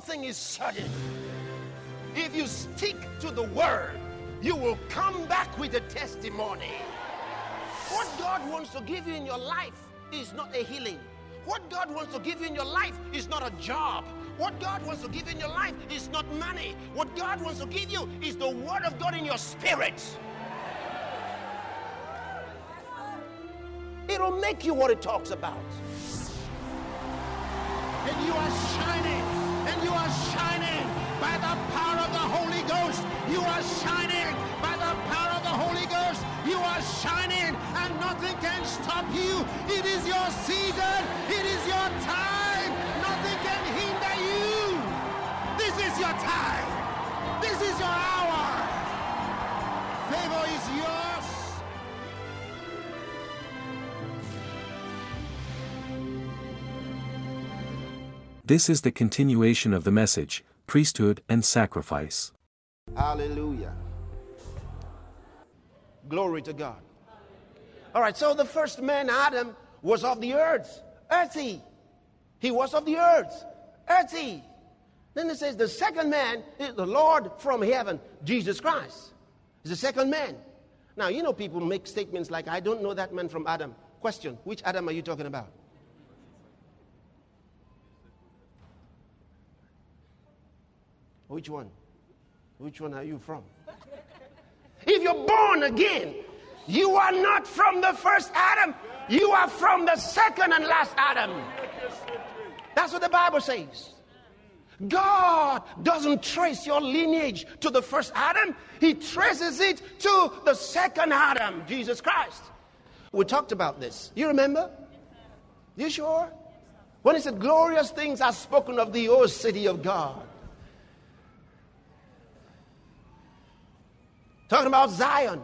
thing is certain. If you stick to the word, you will come back with a testimony. What God wants to give you in your life is not a healing. What God wants to give you in your life is not a job. What God wants to give you in your life is not money. What God wants to give you is the word of God in your spirit. It'll make you what it talks about. And you are shining. And you are shining by the power of the Holy Ghost. You are shining by the power of the Holy Ghost. You are shining and nothing can stop you. It is your season. It is your time. Nothing can hinder you. This is your time. This is your hour. Favor is yours. This is the continuation of the message, priesthood and sacrifice. Hallelujah. Glory to God. All right, so the first man, Adam, was of the earth, earthy. He was of the earth, earthy. Then it says the second man is the Lord from heaven, Jesus Christ. Is the second man. Now, you know people make statements like, I don't know that man from Adam. Question, which Adam are you talking about? Which one? Which one are you from? If you're born again, you are not from the first Adam. You are from the second and last Adam. That's what the Bible says. God doesn't trace your lineage to the first Adam. He traces it to the second Adam, Jesus Christ. We talked about this. You remember? You sure? When he said, glorious things are spoken of thee, O city of God. Talking about Zion.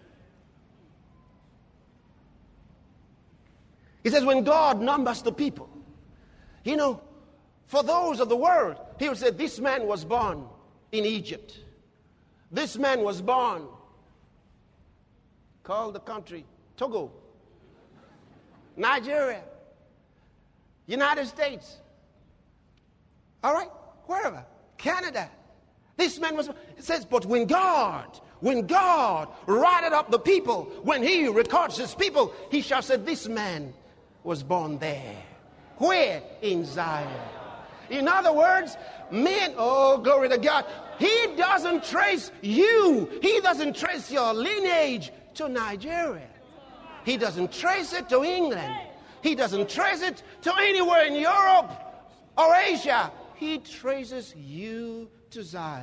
He says when God numbers the people, you know, for those of the world, he would say this man was born in Egypt. This man was born, call the country, Togo, Nigeria, United States, all right, wherever, Canada. This man was, it says, but when God rounded up the people, when he records his people, he shall say, this man was born there. Where? In Zion. In other words, men, oh, glory to God, he doesn't trace you. He doesn't trace your lineage to Nigeria. He doesn't trace it to England. He doesn't trace it to anywhere in Europe or Asia. He traces you to Zion.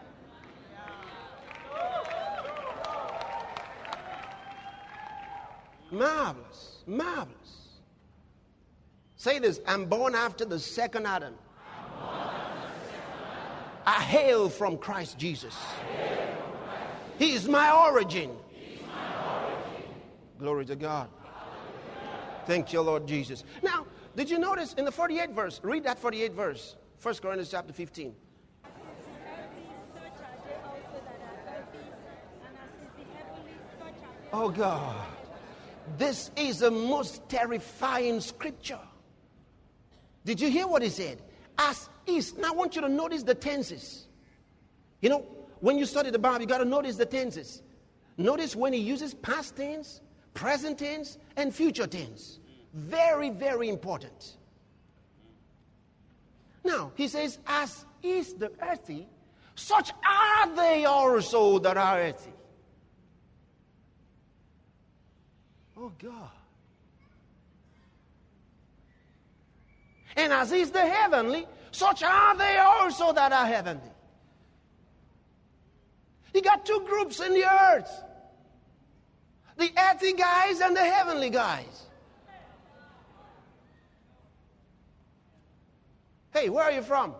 Marvelous, marvelous. Say this, I'm born after the second Adam. I hail from Christ Jesus. He is my origin. Glory to God. Thank you, Lord Jesus. Now, did you notice in the 48th verse, read that 48th verse, 1 Corinthians chapter 15. Oh God, this is the most terrifying scripture. Did you hear what he said? As is. Now I want you to notice the tenses. You know, when you study the Bible, you got to notice the tenses. Notice when he uses past tense, present tense, and future tense. Very, very important. Now, he says, as is the earthy, such are they also that are earthy. Oh, God. And as is the heavenly, such are they also that are heavenly. You got two groups in the earth. The earthly guys and the heavenly guys. Hey, where are you from?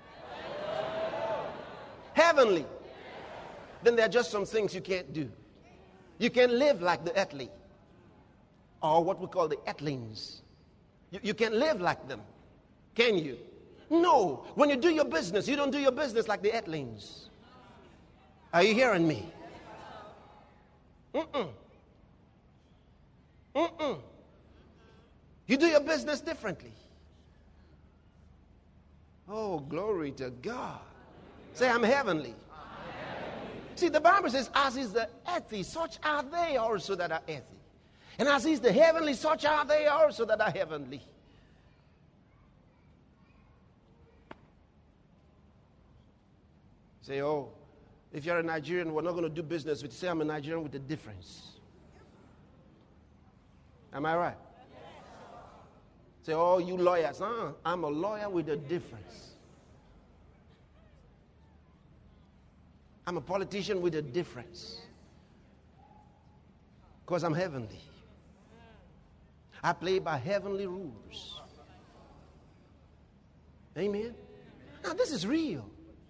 Heavenly. Then there are just some things you can't do. You can't live like the earthly. Or what we call the earthlings. You can't live like them. Can you? No. When you do your business, you don't do your business like the earthlings. Are you hearing me? You do your business differently. Oh, glory to God. Say, I'm heavenly. See, the Bible says, as is the earthly, such are they also that are earthly. And as is the heavenly, such are they also that are heavenly. Say, oh, if you're a Nigerian, we're not going to do business with you. Say, I'm a Nigerian with a difference. Am I right? Say, oh, you lawyers, I'm a lawyer with a difference. I'm a politician with a difference. Because I'm heavenly. I play by heavenly rules. Amen? Now, this is real.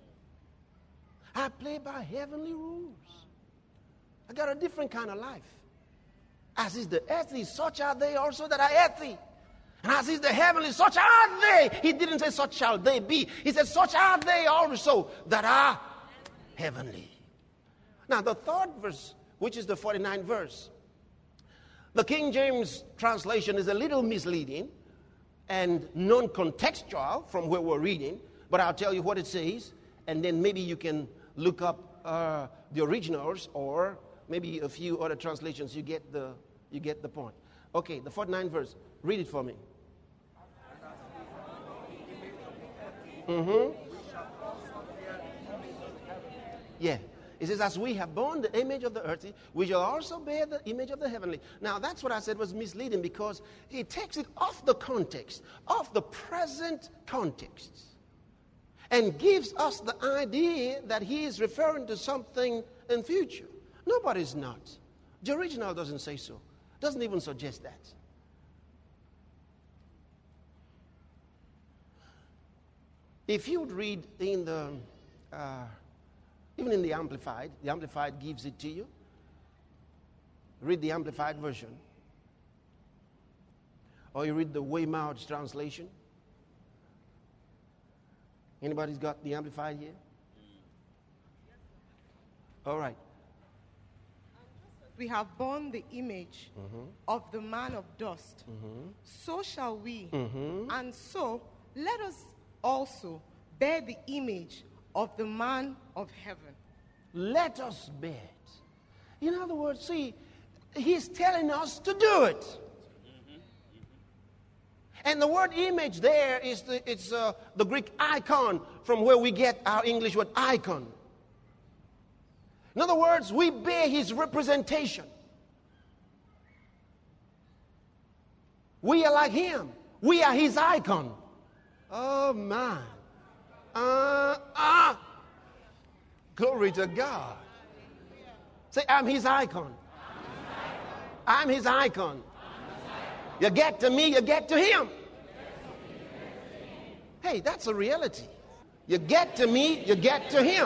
I play by heavenly rules. I got a different kind of life. As is the earthly, such are they also that are earthly. And as is the heavenly, such are they. He didn't say such shall they be. He said such are they also that are heavenly. Now the third verse, which is the 49th verse. The King James translation is a little misleading and non-contextual from where we're reading. But I'll tell you what it says. And then maybe you can look up the originals or maybe a few other translations. You get the point. Okay, the 49th verse. Read it for me. Yeah. It says, as we have borne the image of the earthly, we shall also bear the image of the heavenly. Now, that's what I said was misleading because it takes it off the context, off the present context, and gives us the idea that he is referring to something in future. Nobody's not. The original doesn't say so. Doesn't even suggest that. If you would read in the, even in the Amplified gives it to you. Read the Amplified version. Or you read the Weymouth's translation. Anybody's got the Amplified here? All right. We have borne the image of the man of dust. So shall we. And so let us also bear the image of the man of heaven. Let us bear it. In other words, see, he's telling us to do it. And the word image there is the Greek icon, from where we get our English word icon. In other words, we bear his representation. We are like him. We are his icon. Oh my. Glory to God. Say, I'm his icon. I'm his icon. You get to me, you get to him. Hey, that's a reality. You get to me, you get to him.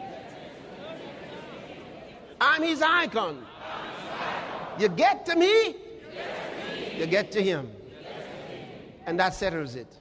I'm his icon. You get to me, you get to him. And that settles it.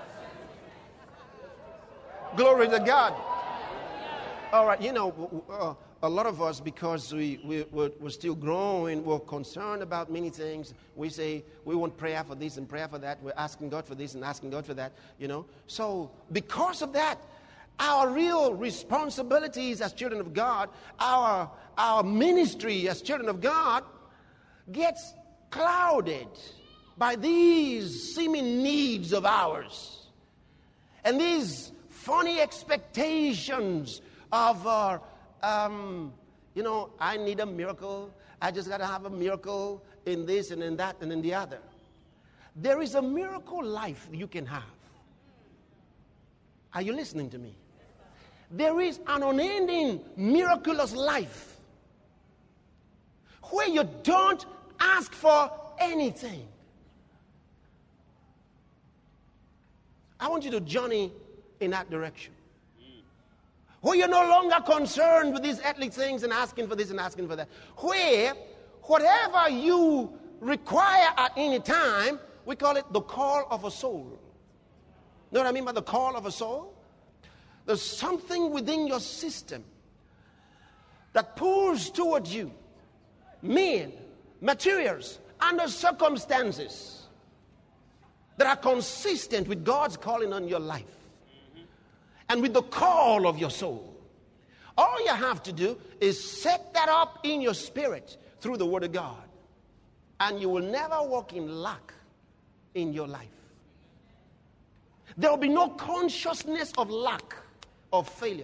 Glory to God. All right, you know, a lot of us, because we're still growing, we're concerned about many things. We say we want prayer for this and prayer for that. We're asking God for this and asking God for that, you know. So because of that, our real responsibilities as children of God, our ministry as children of God gets clouded by these seeming needs of ours. And these funny expectations of you know, I need a miracle. I just got to have a miracle in this and in that and in the other. There is a miracle life you can have. Are you listening to me? There is an unending, miraculous life where you don't ask for anything. I want you to journey in that direction. Where you're no longer concerned with these earthly things and asking for this and asking for that. Where whatever you require at any time, we call it the call of a soul. Know what I mean by the call of a soul? There's something within your system that pulls towards you. Men, materials, under circumstances that are consistent with God's calling on your life. and with the call of your soul. All you have to do is set that up in your spirit through the Word of God, and you will never walk in lack in your life. There will be no consciousness of lack, of failure.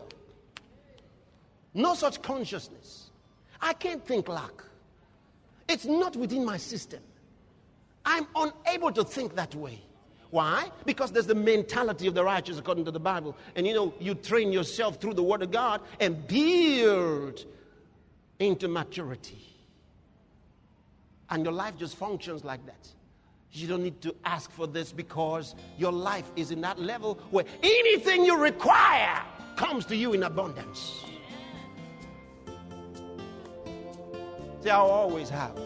No such consciousness. I can't think lack. It's not within my system. I'm unable to think that way. Why? Because there's the mentality of the righteous according to the Bible. And you train yourself through the Word of God and build into maturity. And your life just functions like that. You don't need to ask for this because your life is in that level where anything you require comes to you in abundance. See, I always have.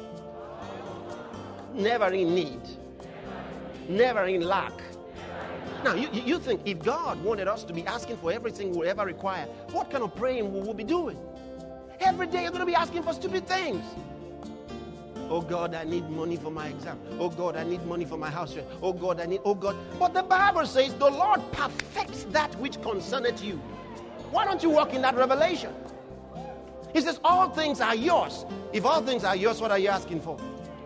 Never in need. Never in lack. Now, you think if God wanted us to be asking for everything we'll ever require, what kind of praying will we be doing? Every day you're going to be asking for stupid things. Oh God, I need money for my exam. Oh God, I need money for my house rent. Oh God, oh God. But the Bible says the Lord perfects that which concerneth you. Why don't you walk in that revelation? He says all things are yours. If all things are yours, what are you asking for?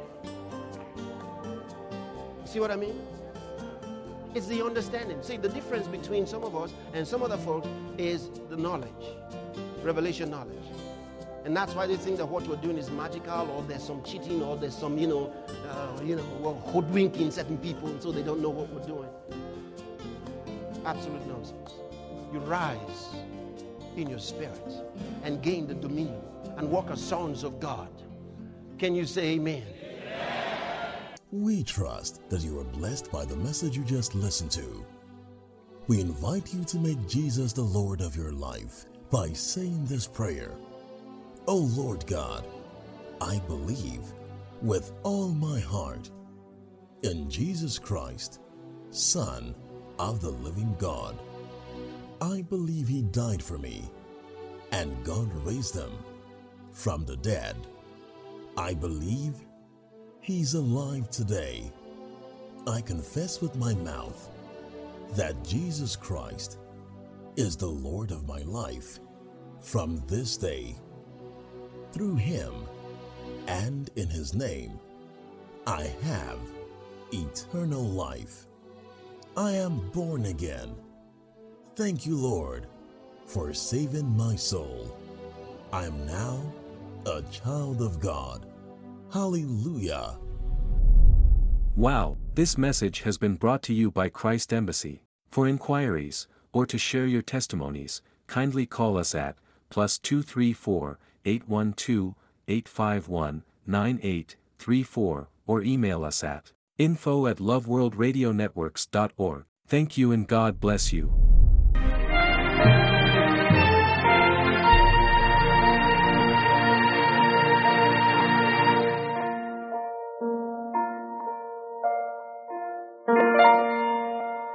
See what I mean? It's the understanding. See, the difference between some of us and some other folks is the knowledge, revelation knowledge. And that's why they think that what we're doing is magical, or there's some cheating, or there's some, we're hoodwinking certain people, and so they don't know what we're doing. Absolute nonsense. You rise in your spirit and gain the dominion and walk as sons of God. Can you say amen? We trust that you are blessed by the message you just listened to. We invite you to make Jesus the Lord of your life by saying this prayer. O Lord God, I believe with all my heart in Jesus Christ, Son of the living God. I believe He died for me, and God raised Him from the dead. I believe He's alive today. I confess with my mouth that Jesus Christ is the Lord of my life from this day. Through Him and in His name, I have eternal life. I am born again. Thank you, Lord, for saving my soul. I am now a child of God. Hallelujah. Wow, this message has been brought to you by Christ Embassy. For inquiries, or to share your testimonies, kindly call us at +234 812 851 9834 or email us at info@loveworldradionetworks.org. Thank you and God bless you.